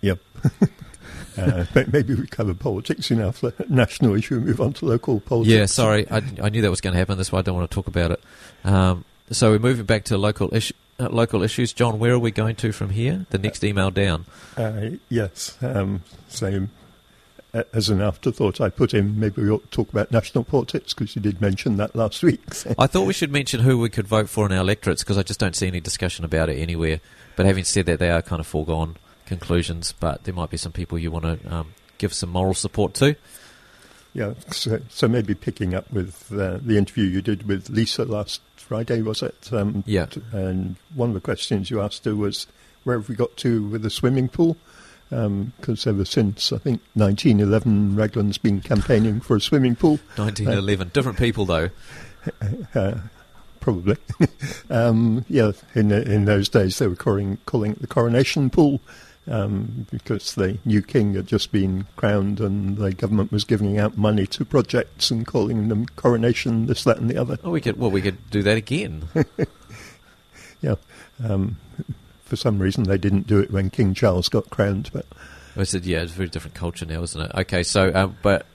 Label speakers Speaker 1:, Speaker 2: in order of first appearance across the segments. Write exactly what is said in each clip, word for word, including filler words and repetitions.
Speaker 1: Yep. uh, maybe we cover politics enough. National issue, move on to local politics.
Speaker 2: Yeah, sorry, I, I knew that was going to happen. That's why I don't want to talk about it. Um, so we're moving back to local issue. Uh, local issues. John, where are we going to from here? The next email down.
Speaker 1: Uh, yes. Um, so, uh, as an afterthought, I put in maybe we ought to talk about national politics because you did mention that last week. So.
Speaker 2: I thought we should mention who we could vote for in our electorates because I just don't see any discussion about it anywhere. But having said that, they are kind of foregone conclusions, but there might be some people you want to um, give some moral support to.
Speaker 1: Yeah, so, so maybe picking up with uh, the interview you did with Lisa last Friday, was it? Um,
Speaker 2: yeah.
Speaker 1: T- and one of the questions you asked her was, where have we got to with the swimming pool? Because um, ever since, I think, nineteen eleven, Raglan's been campaigning for a swimming pool.
Speaker 2: nineteen eleven. Uh, Different people, though.
Speaker 1: Uh, probably. um, yeah, in in those days, they were calling, calling it the coronation pool. Um, because the new king had just been crowned and the government was giving out money to projects and calling them coronation, this, that and the other.
Speaker 2: Oh, we could, well, we could do that again.
Speaker 1: yeah. Um, for some reason they didn't do it when King Charles got crowned. But
Speaker 2: I said, yeah, it's a very different culture now, isn't it? Okay, so, uh, but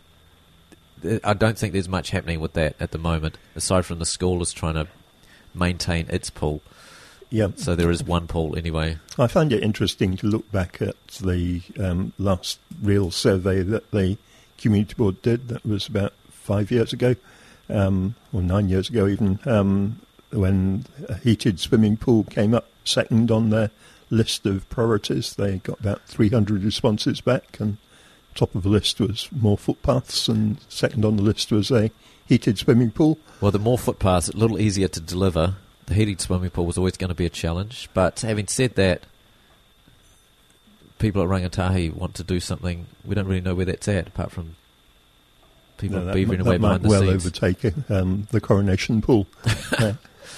Speaker 2: I don't think there's much happening with that at the moment, aside from the school is trying to maintain its pool.
Speaker 1: Yeah.
Speaker 2: So there is one pool anyway.
Speaker 1: I find it interesting to look back at the um, last real survey that the Community Board did. That was about five years ago, um, or nine years ago even, um, when a heated swimming pool came up second on their list of priorities. They got about three hundred responses back, and top of the list was more footpaths, and second on the list was a heated swimming pool.
Speaker 2: Well, the more footpaths, a little easier to deliver. The heated swimming pool was always going to be a challenge. But having said that, people at Rangatahi want to do something. We don't really know where that's at, apart from people
Speaker 1: no, that
Speaker 2: beavering
Speaker 1: m-
Speaker 2: away
Speaker 1: that
Speaker 2: behind
Speaker 1: might
Speaker 2: the
Speaker 1: well
Speaker 2: scenes.
Speaker 1: overtake um, the coronation pool. uh,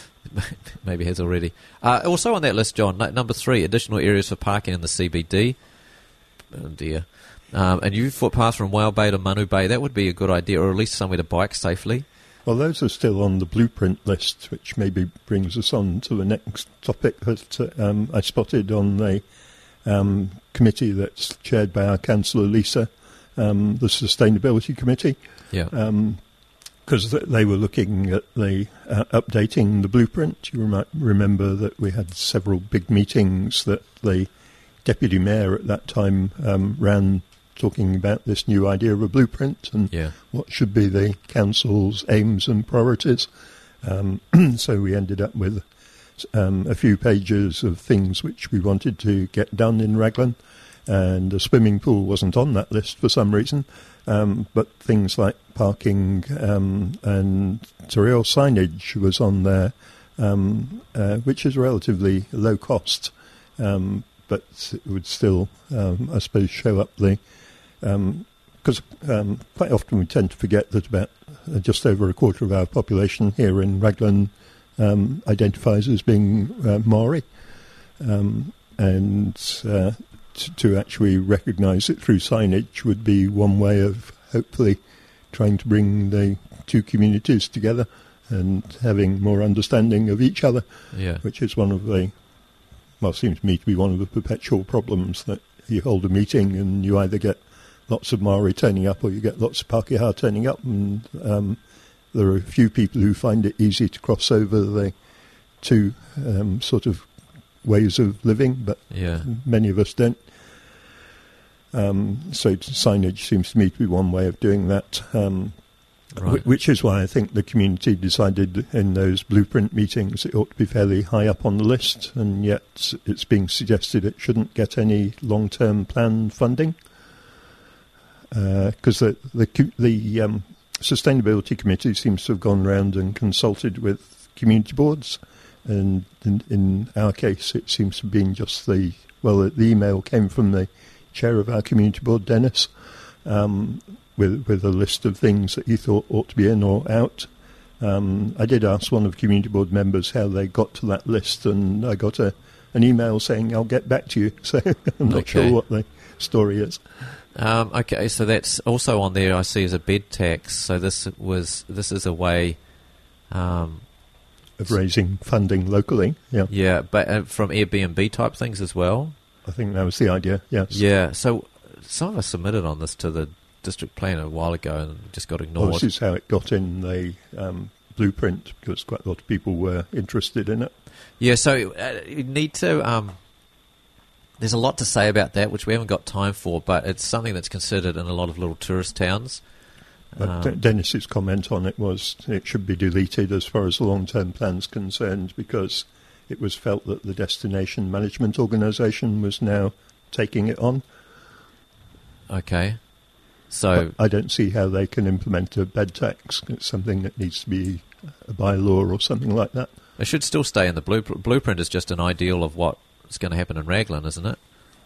Speaker 2: Maybe has already. Uh, also on that list, John, n- number three, additional areas for parking in the C B D. Oh dear. Um, a new footpath from Whale Bay to Manu Bay, that would be a good idea, or at least somewhere to bike safely.
Speaker 1: Well, those are still on the blueprint list, which maybe brings us on to the next topic that um, I spotted on the um, committee that's chaired by our councillor Lisa, um, the Sustainability Committee.
Speaker 2: Yeah.
Speaker 1: Because um, they were looking at the uh, updating the blueprint. You might remember that we had several big meetings that the deputy mayor at that time um, ran, talking about this new idea of a blueprint and
Speaker 2: yeah.
Speaker 1: what should be the council's aims and priorities. Um, so we ended up with um, a few pages of things which we wanted to get done in Raglan, and a swimming pool wasn't on that list for some reason, um, but things like parking um, and rail signage was on there, um, uh, which is relatively low cost, um, but it would still, um, I suppose, show up the Because um, um, quite often we tend to forget that about uh, just over a quarter of our population here in Raglan um, identifies as being uh, Maori. Um, and uh, t- to actually recognise it through signage would be one way of hopefully trying to bring the two communities together and having more understanding of each other,
Speaker 2: yeah.
Speaker 1: which is one of the, well, seems to me to be one of the perpetual problems, that you hold a meeting and you either get lots of Maori turning up or you get lots of Pākehā turning up, and um, there are a few people who find it easy to cross over the two um, sort of ways of living, but
Speaker 2: yeah.
Speaker 1: many of us don't. Um, so signage seems to me to be one way of doing that, um,
Speaker 2: right.
Speaker 1: w- which is why I think the community decided in those blueprint meetings it ought to be fairly high up on the list, and yet it's being suggested it shouldn't get any long-term plan funding. Because uh, the the, the um, Sustainability Committee seems to have gone round and consulted with community boards, and in, in our case it seems to have been just the, well, the email came from the chair of our community board, Dennis, um, with, with a list of things that he thought ought to be in or out. Um, I did ask one of the community board members how they got to that list, and I got a, an email saying, I'll get back to you, so I'm not
Speaker 2: okay.
Speaker 1: sure what the story is.
Speaker 2: Um, okay, so that's also on there. I see as a bed tax. So this was this is a way um,
Speaker 1: of raising funding locally. Yeah,
Speaker 2: yeah, but uh, from Airbnb type things as well.
Speaker 1: I think that was the idea, yes.
Speaker 2: Yeah, so some of us submitted on this to the district planner a while ago and just got ignored.
Speaker 1: Well, this is how it got in the um, blueprint, because quite a lot of people were interested in it.
Speaker 2: Yeah, so uh, you need to... Um, there's a lot to say about that, which we haven't got time for, but it's something that's considered in a lot of little tourist towns.
Speaker 1: But
Speaker 2: um,
Speaker 1: D- Dennis's comment on it was it should be deleted as far as the long-term plan's concerned, because it was felt that the Destination Management Organisation was now taking it on.
Speaker 2: Okay. So
Speaker 1: But I don't see how they can implement a bed tax. It's something that needs to be a bylaw or something like that.
Speaker 2: it should still stay in the blueprint. Blueprint is just an ideal of what's going to happen in Raglan, isn't it?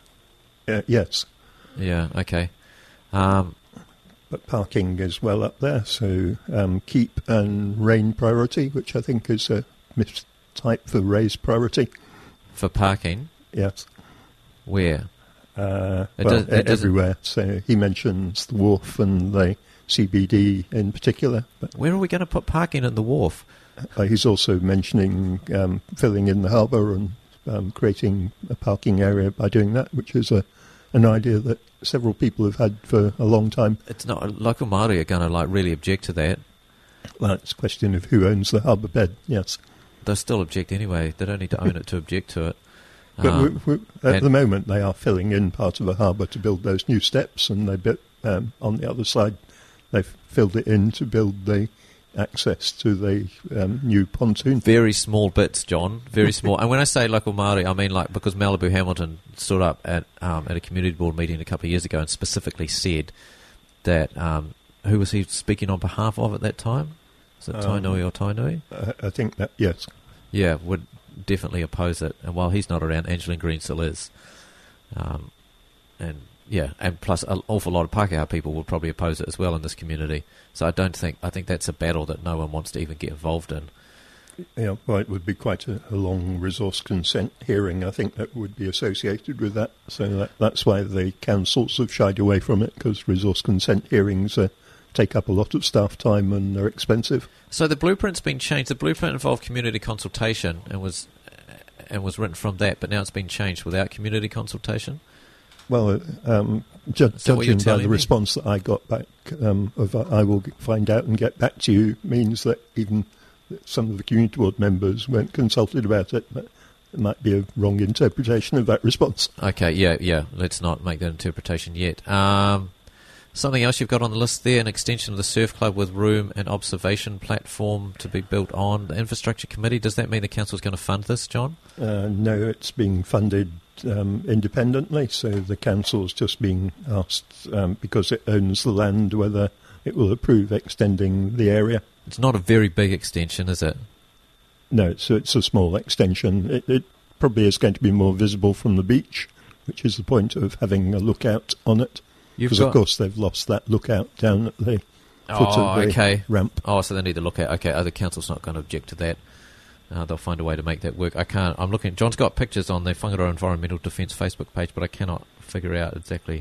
Speaker 1: Uh, yes.
Speaker 2: Yeah, okay. Um,
Speaker 1: But parking is well up there, so um, keep and rain priority, which I think is a mistype for raise priority.
Speaker 2: for parking,
Speaker 1: Yes.
Speaker 2: where?
Speaker 1: Uh,
Speaker 2: It
Speaker 1: well,
Speaker 2: does- it doesn't-
Speaker 1: everywhere. So he mentions the wharf and the C B D in particular. But
Speaker 2: Where are we going to put parking in the wharf?
Speaker 1: uh, he's also mentioning um, filling in the harbour and um, creating a parking area by doing that, which is a an idea that several people have had for a long time.
Speaker 2: It's not local Māori are going to like really object to that.
Speaker 1: Well, it's a question of who owns the harbour bed, yes.
Speaker 2: They'll still object anyway. They don't need to own it to object to it.
Speaker 1: But
Speaker 2: Um,
Speaker 1: we, we, at
Speaker 2: and-
Speaker 1: the moment, they are filling in part of a harbour to build those new steps, and they bit, um, on the other side, they've filled it in to build the access to the um, new pontoon.
Speaker 2: Very small bits, John. Very small. And when I say local Māori, I mean like because Malibu Hamilton stood up at um, at a community board meeting a couple of years ago and specifically said that um, who was he speaking on behalf of at that time? Was it
Speaker 1: Um,
Speaker 2: Tainui or Tainui?
Speaker 1: I, I think that, yes.
Speaker 2: Yeah, would definitely oppose it. And while he's not around, Angeline Green still is. Um, and yeah, and plus an awful lot of Pākehā people would probably oppose it as well in this community. So I don't think, I think that's a battle that no one wants to even get involved in.
Speaker 1: Yeah, well, it would be quite a, a long resource consent hearing, I think, that would be associated with that. So that, that's why the councils have shied away from it, because resource consent hearings uh, take up a lot of staff time and they're expensive.
Speaker 2: So the blueprint's been changed. The blueprint involved community consultation and was and was written from that, but now it's been changed without community consultation.
Speaker 1: Well, um, ju-
Speaker 2: Is that what you're
Speaker 1: judging by
Speaker 2: telling
Speaker 1: the
Speaker 2: me?
Speaker 1: response that I got back um, of uh, I will g- find out and get back to you means that even some of the community board members weren't consulted about it, but it might be a wrong interpretation of that response.
Speaker 2: Okay, yeah, yeah. Let's not make that interpretation yet. Um, something else you've got on the list there, an extension of the surf club with room and observation platform to be built on. The infrastructure committee, does that mean the council's going to fund this, John?
Speaker 1: Uh, no, it's being funded um, independently, so the council's just being asked, um, because it owns the land, whether it will approve extending the area.
Speaker 2: It's not a very big extension, is it?
Speaker 1: No, it's, it's a small extension. It, it probably is going to be more visible from the beach, which is the point of having a lookout on it.
Speaker 2: You've
Speaker 1: Because,
Speaker 2: got...
Speaker 1: of course, they've lost that lookout down at the foot
Speaker 2: Oh,
Speaker 1: of the
Speaker 2: okay.
Speaker 1: ramp.
Speaker 2: Oh, so they need to look at. Okay, oh, the council's not going to object to that. Uh, they'll find a way to make that work. I can't. I'm looking. John's got pictures on the Whangaroa Environmental Defence Facebook page, but I cannot figure out exactly.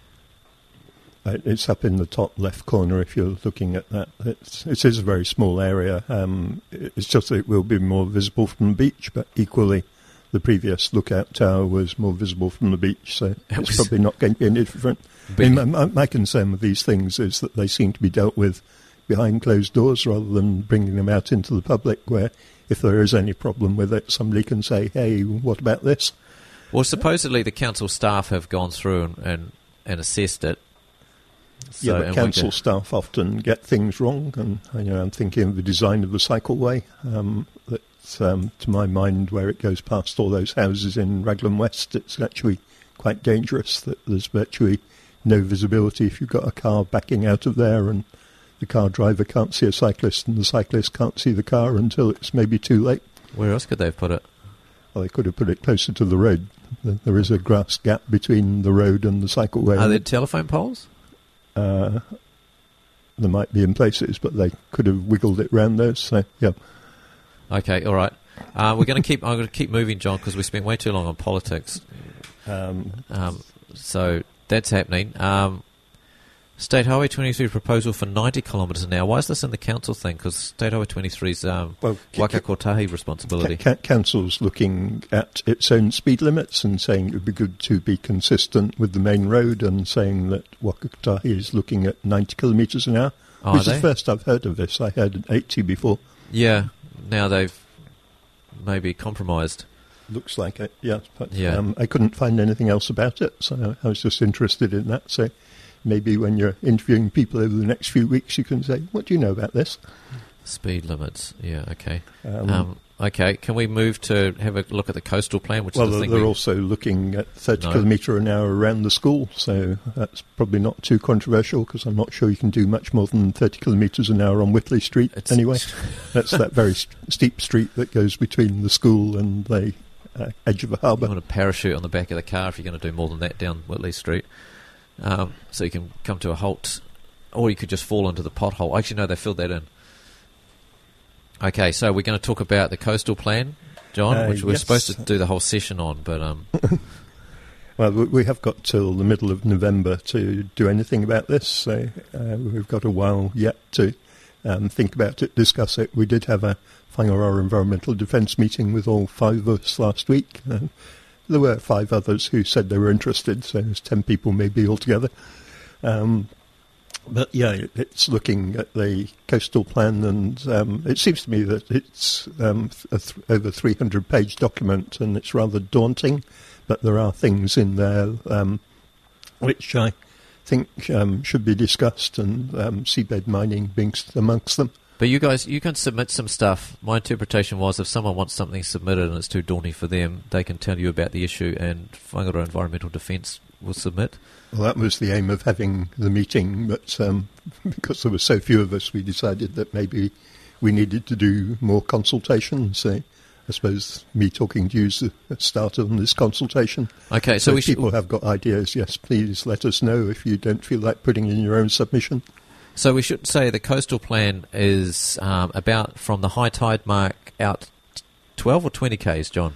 Speaker 1: Uh, It's up in the top left corner if you're looking at that. It's, it is a very small area. Um, it's just that it will be more visible from the beach, but equally the previous lookout tower was more visible from the beach, so
Speaker 2: It
Speaker 1: it's
Speaker 2: was-
Speaker 1: probably not going to be any different. I
Speaker 2: Big.
Speaker 1: mean, my, my concern with these things is that they seem to be dealt with behind closed doors rather than bringing them out into the public, where if there is any problem with it, somebody can say, hey, what about this?
Speaker 2: Well, supposedly the council staff have gone through and, and, and assessed it. So,
Speaker 1: yeah,
Speaker 2: and
Speaker 1: but
Speaker 2: we
Speaker 1: council
Speaker 2: can-
Speaker 1: staff often get things wrong, and you know, I'm thinking of the design of the cycleway. Um, that's, um, to my mind, where it goes past all those houses in Raglan West, it's actually quite dangerous. That there's virtually no visibility if you've got a car backing out of there, and the car driver can't see a cyclist, and the cyclist can't see the car until it's maybe too late.
Speaker 2: Where else could they have put it?
Speaker 1: Well, they could have put it closer to the road. There is a grass gap between the road and the cycleway.
Speaker 2: Are there telephone poles?
Speaker 1: Uh, there might be in places, but they could have wiggled it round those. So, yeah.
Speaker 2: Okay, all right. Uh, we're going to keep. I'm going to keep moving, John, because we spent way too long on politics.
Speaker 1: Um,
Speaker 2: Um, so that's happening. Um, State Highway twenty-three proposal for ninety kilometres an hour. Why is this in the council thing? Because State Highway twenty-three's um,
Speaker 1: Well,
Speaker 2: Waka Kotahi responsibility.
Speaker 1: Ca- Council's looking at its own speed limits and saying it would be good to be consistent with the main road, and saying that Waka Kotahi is looking at ninety kilometres an hour.
Speaker 2: Oh,
Speaker 1: Which is
Speaker 2: are
Speaker 1: the
Speaker 2: they?
Speaker 1: first I've heard of this. I heard eighty before.
Speaker 2: Yeah, now they've maybe compromised.
Speaker 1: Looks like it, yeah. But
Speaker 2: Yeah.
Speaker 1: um, I couldn't find anything else about it, so I was just interested in that. So maybe when you're interviewing people over the next few weeks, you can say, what do you know about this?
Speaker 2: Speed limits, yeah, okay.
Speaker 1: Um,
Speaker 2: Um, okay, can we move to have a look at the coastal plan, which
Speaker 1: well,
Speaker 2: is the thing
Speaker 1: they're
Speaker 2: we...
Speaker 1: also looking at thirty
Speaker 2: No.
Speaker 1: kilometre an hour around the school, so that's probably not too controversial, because I'm not sure you can do much more than thirty kilometres an hour on Whitley Street
Speaker 2: It's-
Speaker 1: anyway. That's that very st- steep street that goes between the school and the uh, edge of the
Speaker 2: You
Speaker 1: harbour.
Speaker 2: want a parachute on the back of the car if you're going to do more than that down Whitley Street. Um, so you can come to a halt, or you could just fall into the pothole. Actually, no, they filled that in. Okay, so we're going to talk about the coastal plan, John,
Speaker 1: Uh,
Speaker 2: which we're
Speaker 1: yes.
Speaker 2: supposed to do the whole session on, but um,
Speaker 1: Well, we we have got till the middle of November to do anything about this, so uh, we've got a while yet to um, think about it, discuss it. We did have a Whangaroa Environmental Defence meeting with all five of us last week. Uh, there were five others who said they were interested, so there's ten people maybe altogether. Um, but yeah, it, it's looking at the coastal plan, and um, it seems to me that it's um, a th- over three hundred page document, and it's rather daunting. But there are things in there um, which I think um, should be discussed, and um, seabed mining being amongst them.
Speaker 2: but you guys, you can submit some stuff. My interpretation was if someone wants something submitted and it's too daunting for them, they can tell you about the issue, and Whangaroa Environmental Defence will submit.
Speaker 1: Well, that was the aim of having the meeting, but um, because there were so few of us, we decided that maybe we needed to do more consultation. So I suppose me talking to you is a start on this consultation.
Speaker 2: Okay, so,
Speaker 1: So
Speaker 2: we
Speaker 1: if
Speaker 2: should.
Speaker 1: people have got ideas, yes, please let us know if you don't feel like putting in your own submission.
Speaker 2: So we should say the coastal plan is um, about from the high tide mark out twelve or twenty k's, John.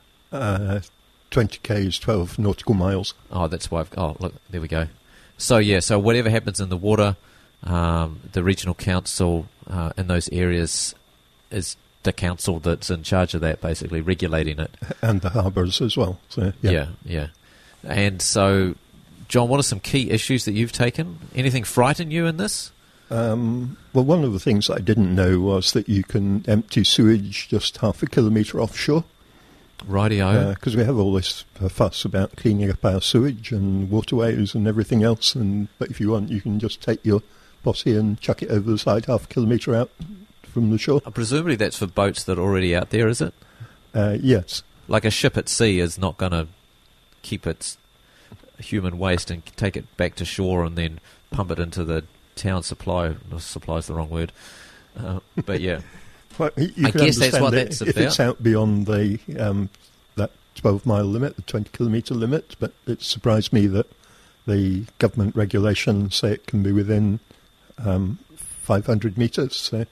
Speaker 1: Uh, twenty k's, twelve nautical miles.
Speaker 2: Oh, that's why I've... Oh, look, there we go. So, yeah, so whatever happens in the water, um, the regional council uh, in those areas is the council that's in charge of that, basically, regulating it.
Speaker 1: And the harbours as well. So, yeah.
Speaker 2: Yeah, yeah. And so, John, what are some key issues that you've taken? Anything frighten you in this?
Speaker 1: Um, well, one of the things I didn't know was that you can empty sewage just half a kilometre offshore.
Speaker 2: Rightio.
Speaker 1: Because we have all this uh, fuss about cleaning up our sewage and waterways and everything else. And but if you want, you can just take your posse and chuck it over the side half a kilometre out from the shore.
Speaker 2: Uh, Presumably that's for boats that are already out there, is it?
Speaker 1: Uh, yes.
Speaker 2: Like a ship at sea is not going to keep its human waste and take it back to shore and then pump it into the town supply. No, supply's the wrong word. Uh, but yeah.
Speaker 1: Well, you you
Speaker 2: I
Speaker 1: can
Speaker 2: guess that's
Speaker 1: understand
Speaker 2: what
Speaker 1: it
Speaker 2: that's
Speaker 1: if it's
Speaker 2: about.
Speaker 1: out beyond the um, that twelve mile limit, the twenty kilometre limit. But it surprised me that the government regulations say it can be within um, five hundred metres. So,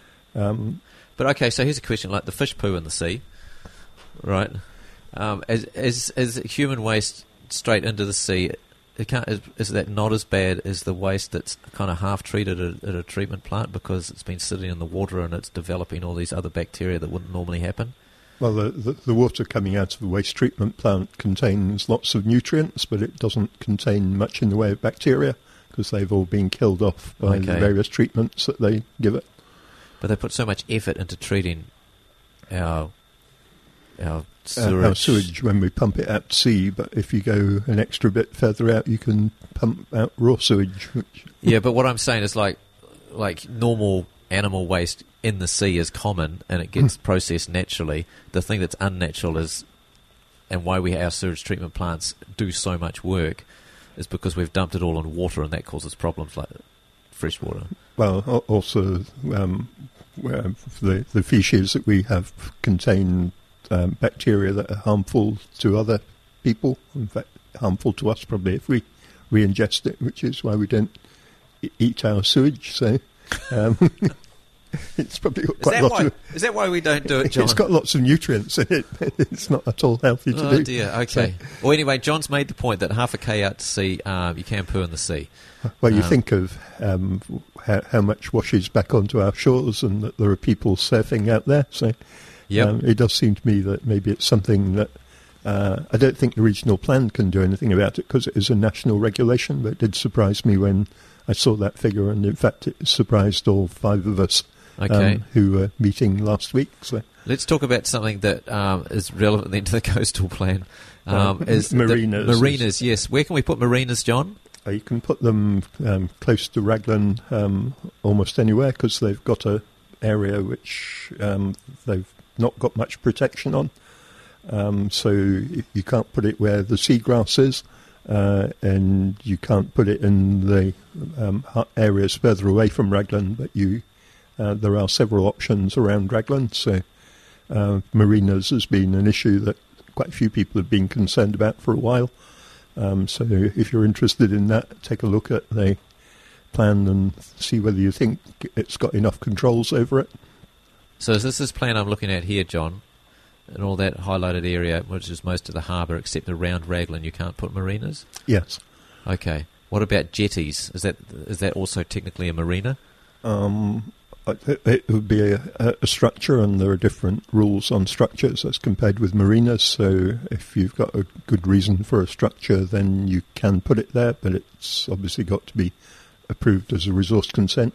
Speaker 1: um,
Speaker 2: But okay, so here's a question: like the fish poo in the sea, right? Um, is, is is human waste straight into the sea? It can't. Is, is that not as bad as the waste that's kind of half treated at, at a treatment plant because it's been sitting in the water and it's developing all these other bacteria that wouldn't normally happen?
Speaker 1: well, the, the, the water coming out of the waste treatment plant contains lots of nutrients, but it doesn't contain much in the way of bacteria because they've all been killed off by the
Speaker 2: Okay.
Speaker 1: various treatments that they give it.
Speaker 2: But they put so much effort into treating our our
Speaker 1: Uh,
Speaker 2: sewage.
Speaker 1: our sewage when we pump it out to sea, but if you go an extra bit further out, you can pump out raw sewage. Which,
Speaker 2: Yeah, but what I'm saying is like like normal animal waste in the sea is common and it gets processed naturally. The thing that's unnatural is, and why we our sewage treatment plants do so much work, is because we've dumped it all in water and that causes problems like fresh water.
Speaker 1: well, al- also um, where the the fishes that we have contain um, bacteria that are harmful to other people. In fact, harmful to us probably if we we ingest it, which is why we don't e- eat our sewage. So. Um, It's probably got
Speaker 2: Is
Speaker 1: quite
Speaker 2: that,
Speaker 1: a lot
Speaker 2: why,
Speaker 1: of...
Speaker 2: is that why we don't do it, John?
Speaker 1: It's got lots of nutrients in it. It's not at all healthy to
Speaker 2: oh,
Speaker 1: do.
Speaker 2: dear, okay. So, well, anyway, John's made the point that half a K out to sea, um, you can poo in the sea.
Speaker 1: Well, you
Speaker 2: um,
Speaker 1: think of um, how, how much washes back onto our shores and that there are people surfing out there. So
Speaker 2: yep.
Speaker 1: um, it does seem to me that maybe it's something that... Uh, I don't think the regional plan can do anything about it because it is a national regulation, but it did surprise me when I saw that figure, and in fact it surprised all five of us
Speaker 2: okay.
Speaker 1: um, who were meeting last week. So.
Speaker 2: Let's talk about something that um, is relevant then to the coastal plan. Um,
Speaker 1: uh,
Speaker 2: is
Speaker 1: marinas.
Speaker 2: The, marinas, yes. Where can we put marinas, John?
Speaker 1: Uh, you can put them um, close to Raglan um, almost anywhere because they've got a area which um, they've not got much protection on. Um, so you can't put it where the seagrass is, uh, and you can't put it in the um, areas further away from Raglan, but you uh, there are several options around Raglan. So uh, marinas has been an issue that quite a few people have been concerned about for a while. Um, so if you're interested in that, take a look at the plan and see whether you think it's got enough controls over it.
Speaker 2: So is this this plan I'm looking at here, John? And all that highlighted area, which is most of the harbour, except around Raglan, you can't put marinas?
Speaker 1: Yes.
Speaker 2: Okay. What about jetties? Is that is that also technically a marina?
Speaker 1: Um, it, it would be a, a structure, and there are different rules on structures as compared with marinas. So if you've got a good reason for a structure, then you can put it there, but it's obviously got to be approved as a resource consent.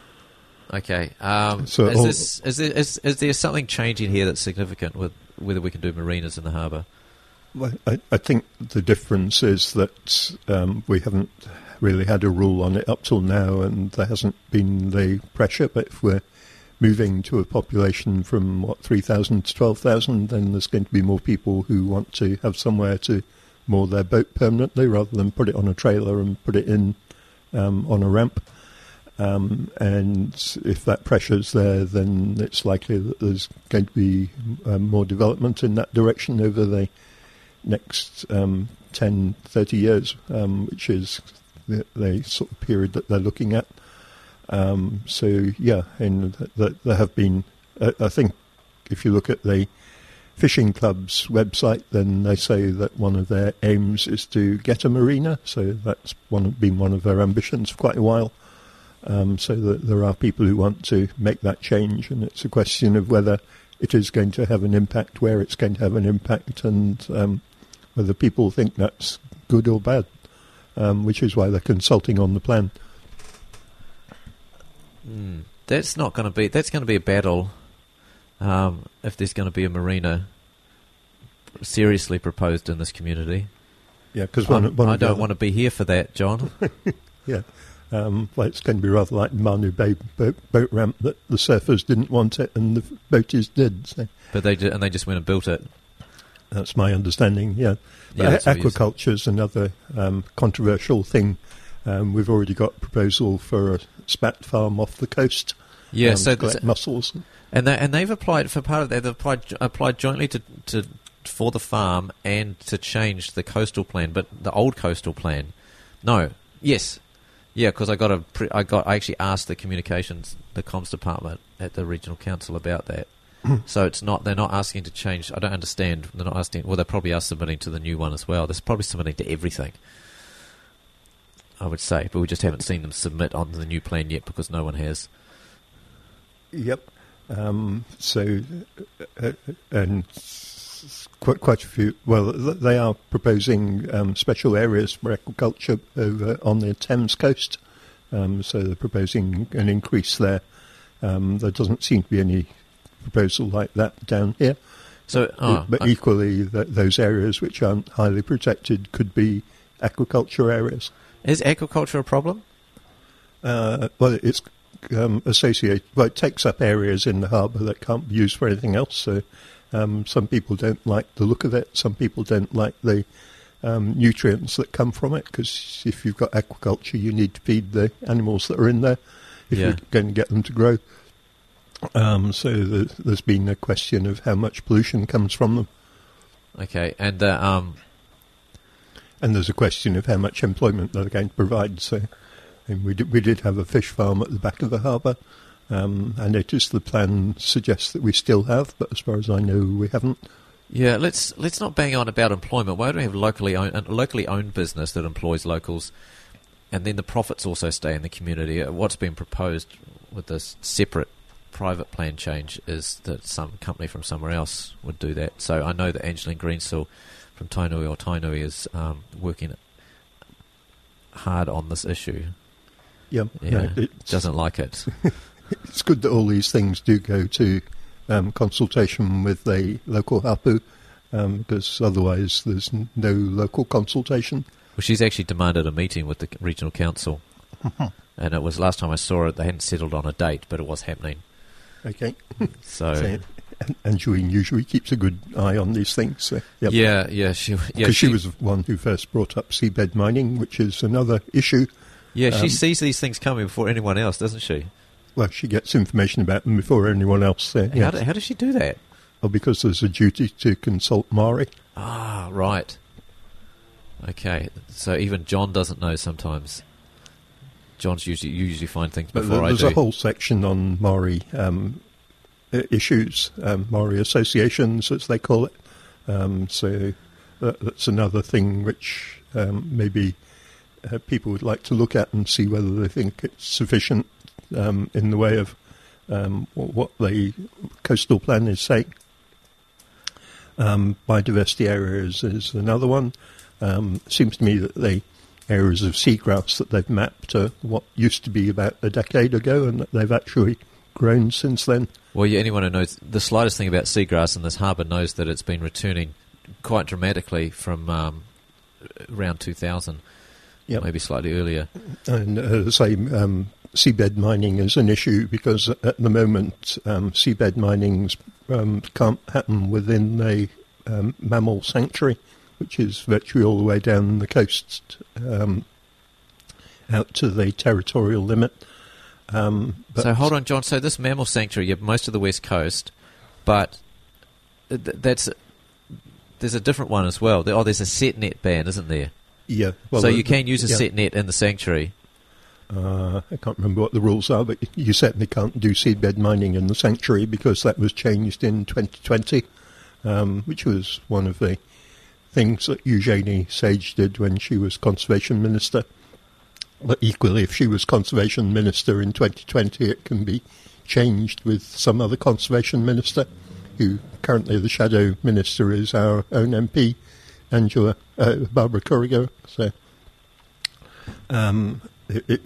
Speaker 2: Okay. Um,
Speaker 1: so
Speaker 2: is,
Speaker 1: all,
Speaker 2: this, is, there, is, is there something changing here that's significant with whether we can do marinas in the harbour?
Speaker 1: Well, I, I think the difference is that um, we haven't really had a rule on it up till now, and there hasn't been the pressure. But if we're moving to a population from, what, three thousand to twelve thousand, then there's going to be more people who want to have somewhere to moor their boat permanently rather than put it on a trailer and put it in um, on a ramp. Um, and if that pressure's there, then it's likely that there's going to be um, more development in that direction over the next um, ten, thirty years, um, which is the, the sort of period that they're looking at. Um, so, yeah, and th- th- there have been, uh, I think, if you look at the fishing club's website, then they say that one of their aims is to get a marina, so that's one, been one of their ambitions for quite a while. Um, so that there are people who want to make that change, and it's a question of whether it is going to have an impact, where it's going to have an impact, and um, whether people think that's good or bad, um, which is why they're consulting on the plan.
Speaker 2: Mm, that's not going to be. That's going to be a battle um, if there's going to be a marina seriously proposed in this community.
Speaker 1: Yeah, because
Speaker 2: I
Speaker 1: one, one
Speaker 2: I
Speaker 1: of the
Speaker 2: don't
Speaker 1: other,
Speaker 2: want to be here for that, John.
Speaker 1: yeah. Um, well, it's going to be rather like Manu Bay boat, boat ramp, that the surfers didn't want it and the boaties did. So.
Speaker 2: But they did, and they just went and built it.
Speaker 1: That's my understanding, yeah.
Speaker 2: yeah
Speaker 1: But aquaculture is another um, controversial thing. Um, we've already got a proposal for a spat farm off the coast.
Speaker 2: Yeah,
Speaker 1: um,
Speaker 2: so
Speaker 1: to collect mussels.
Speaker 2: And they and they've applied for part of that. They've applied applied jointly to, to for the farm and to change the coastal plan, but the old coastal plan. No, yes. Yeah, because I got a, pre- I got, I actually asked the communications, the comms department at the regional council about that. So it's not, they're not asking to change. I don't understand. They're not asking. Well, they probably are submitting to the new one as well. They're probably submitting to everything, I would say, but we just haven't seen them submit on the new plan yet because no one has.
Speaker 1: Yep. Um, so, uh, and quite quite a few. Well, they are proposing um, special areas for aquaculture over on the Thames coast. Um, so they're proposing an increase there. Um, there doesn't seem to be any proposal like that down here.
Speaker 2: So, oh,
Speaker 1: but
Speaker 2: I,
Speaker 1: equally, th- those areas which aren't highly protected could be aquaculture areas.
Speaker 2: Is aquaculture a problem?
Speaker 1: Uh, well, it's um, associated. Well, it takes up areas in the harbour that can't be used for anything else. So. Um, some people don't like the look of it. Some people don't like the um, nutrients that come from it, because if you've got aquaculture, you need to feed the animals that are in there if
Speaker 2: yeah.
Speaker 1: you're going to get them to grow. Um, so the, there's been a question of how much pollution comes from them.
Speaker 2: Okay, and uh, um,
Speaker 1: and there's a question of how much employment they're going to provide. So and we did, we did have a fish farm at the back of the harbour. Um, I noticed the plan suggests that we still have, but as far as I know, we haven't.
Speaker 2: Yeah, let's let's not bang on about employment. Why don't we have locally owned, a locally owned business that employs locals, and then the profits also stay in the community? What's been proposed with this separate private plan change is that some company from somewhere else would do that. So I know that Angeline Greensill from Tainui or Tainui is um, working hard on this issue.
Speaker 1: Yeah,
Speaker 2: yeah
Speaker 1: no,
Speaker 2: doesn't like it.
Speaker 1: It's good that all these things do go to um, consultation with the local hapu, um, because otherwise there's n- no local consultation.
Speaker 2: Well, she's actually demanded a meeting with the regional council, and it was last time I saw it, they hadn't settled on a date, but it was happening.
Speaker 1: Okay.
Speaker 2: So,
Speaker 1: so and, and Julian usually keeps a good eye on these things. So, yep.
Speaker 2: Yeah, yeah, she, yeah,
Speaker 1: because
Speaker 2: she,
Speaker 1: she was the one who first brought up seabed mining, which is another issue.
Speaker 2: Yeah, she
Speaker 1: um,
Speaker 2: sees these things coming before anyone else, doesn't she?
Speaker 1: Well, she gets information about them before anyone else. Uh,
Speaker 2: How,
Speaker 1: yes.
Speaker 2: do, how does she do that?
Speaker 1: Well, because there's a duty to consult Māori.
Speaker 2: Ah, right. Okay, so even John doesn't know sometimes. John's usually you usually find things
Speaker 1: But
Speaker 2: before I do.
Speaker 1: there's a whole section on Māori um, uh, issues, um, Māori associations, as they call it. Um, so that, that's another thing which um, maybe uh, people would like to look at and see whether they think it's sufficient um, in the way of um, what the coastal plan is saying. Um, biodiversity areas is another one. Um, it seems to me that the areas of seagrass that they've mapped are what used to be about a decade ago, and that they've actually grown since then.
Speaker 2: Well, yeah, anyone who knows the slightest thing about seagrass in this harbour knows that it's been returning quite dramatically from um, around two thousand, yep. Maybe slightly earlier.
Speaker 1: And as I say, um, seabed mining is an issue because at the moment um, seabed mining um, can't happen within the um, mammal sanctuary, which is virtually all the way down the coast um, out to the territorial limit. Um, but
Speaker 2: so hold on, John. So this mammal sanctuary, you have most of the west coast, but th- that's there's a different one as well. Oh, there's a set net ban, isn't there?
Speaker 1: Yeah. Well,
Speaker 2: so
Speaker 1: the,
Speaker 2: you can use a
Speaker 1: yeah.
Speaker 2: set net in the sanctuary.
Speaker 1: Uh, I can't remember what the rules are, but you certainly can't do seabed mining in the sanctuary because that was changed in twenty twenty, um, which was one of the things that Eugenie Sage did when she was Conservation Minister. But equally, if she was Conservation Minister in twenty twenty, it can be changed with some other Conservation Minister, who currently the Shadow Minister is our own M P, Angela, uh, Barbara Corrigan. So um, it, it,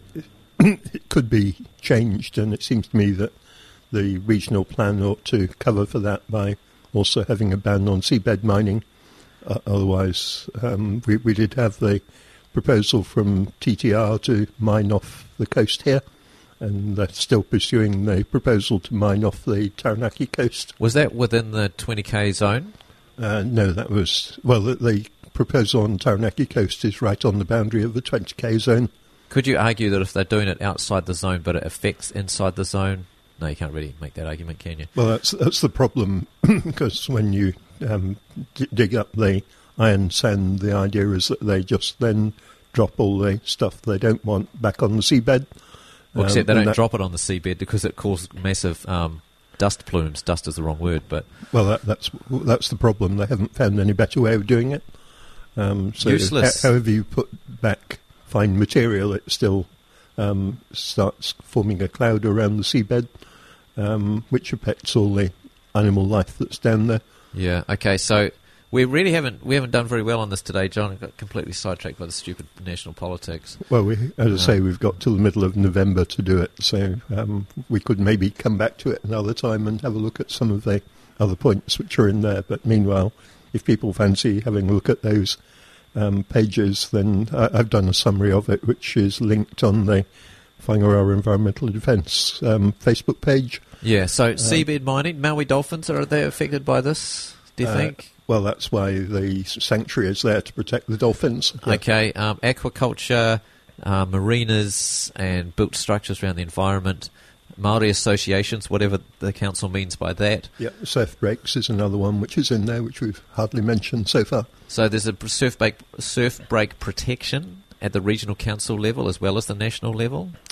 Speaker 1: it could be changed, and it seems to me that the regional plan ought to cover for that by also having a ban on seabed mining. Uh, otherwise, um, we, we did have the proposal from T T R to mine off the coast here, and they're still pursuing the proposal to mine off the Taranaki coast.
Speaker 2: Was that within the twenty K zone?
Speaker 1: Uh, no, that was... Well, the, the proposal on Taranaki coast is right on the boundary of the twenty K zone.
Speaker 2: Could you argue that if they're doing it outside the zone but it affects inside the zone? No, you can't really make that argument, can you?
Speaker 1: Well, that's, that's the problem, because when you um, d- dig up the iron sand, the idea is that they just then drop all the stuff they don't want back on the seabed.
Speaker 2: Well, except they
Speaker 1: um,
Speaker 2: don't
Speaker 1: that,
Speaker 2: drop it on the seabed because it causes massive um, dust plumes. Dust is the wrong word, but...
Speaker 1: Well, that, that's that's the problem. They haven't found any better way of doing it. Um, so
Speaker 2: Useless.
Speaker 1: H- however you put back fine material, it still um, starts forming a cloud around the seabed, um, which affects all the animal life that's down there.
Speaker 2: Yeah, okay, so... We really haven't we haven't done very well on this today, John. I got completely sidetracked by the stupid national politics.
Speaker 1: Well, we, as I say, we've got till the middle of November to do it, so um, we could maybe come back to it another time and have a look at some of the other points which are in there. But meanwhile, if people fancy having a look at those um, pages, then I, I've done a summary of it, which is linked on the Whangaroa Environmental Defence um, Facebook page.
Speaker 2: Yeah, so
Speaker 1: uh,
Speaker 2: seabed mining, Maui dolphins, are they affected by this, do you
Speaker 1: uh,
Speaker 2: think?
Speaker 1: Well, that's why the sanctuary is there, to protect the dolphins. Yeah.
Speaker 2: Okay, um, aquaculture, uh, marinas and built structures around the environment, Māori associations, whatever the council means by that.
Speaker 1: Yeah, surf breaks is another one which is in there, which we've hardly mentioned so far.
Speaker 2: So there's a surf break, surf break protection at the regional council level as well as the national level?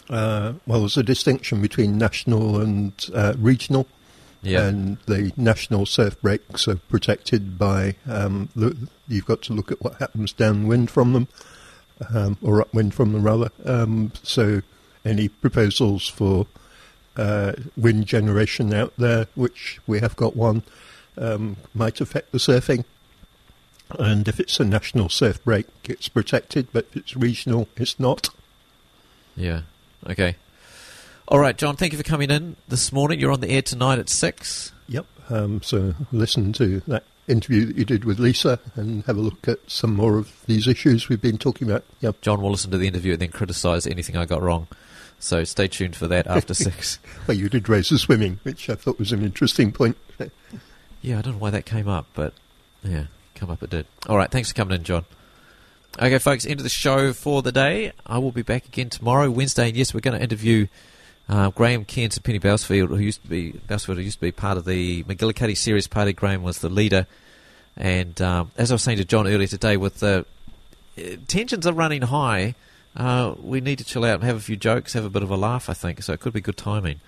Speaker 1: Uh, well, there's a distinction between national and uh, regional.
Speaker 2: Yeah.
Speaker 1: And the national surf breaks are protected by, um, the, you've got to look at what happens downwind from them, um, or upwind from them rather. Um, so any proposals for uh, wind generation out there, which we have got one, um, might affect the surfing. And if it's a national surf break, it's protected, but if it's regional, it's not.
Speaker 2: Yeah, okay. All right, John, thank you for coming in this morning. You're on the air tonight at six.
Speaker 1: Yep. Um, so listen to that interview that you did with Lisa and have a look at some more of these issues we've been talking about. Yep.
Speaker 2: John will listen to the interview and then criticise anything I got wrong. So stay tuned for that after six.
Speaker 1: Well, you did raise the swimming, which I thought was an interesting point.
Speaker 2: Yeah, I don't know why that came up, but yeah, come up it did. All right, thanks for coming in, John. Okay, folks, end of the show for the day. I will be back again tomorrow, Wednesday, and yes, we're going to interview Uh, Graham Kent and Penny Bousfield, who used to be Bousfield, who used to be part of the McGillicuddy Series Party. Graham was the leader, and um, as I was saying to John earlier today, with the uh, tensions are running high, uh, we need to chill out and have a few jokes, have a bit of a laugh. I think so. It could be good timing.